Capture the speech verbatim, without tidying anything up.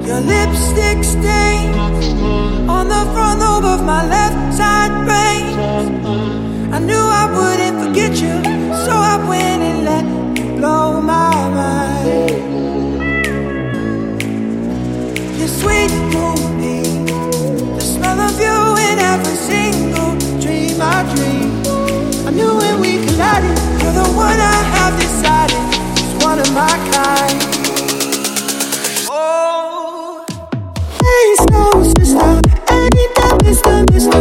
Your lipstick stain on the front lobe of my left side brain. I knew I wouldn't forget you, so I went and let you blow my mind. Your sweet moonbeam, the smell of you in every single dream I dream. I knew when we collided, you're the one I have decided is one of my kind. Oh, hey, so sister, ain't that Mister Mister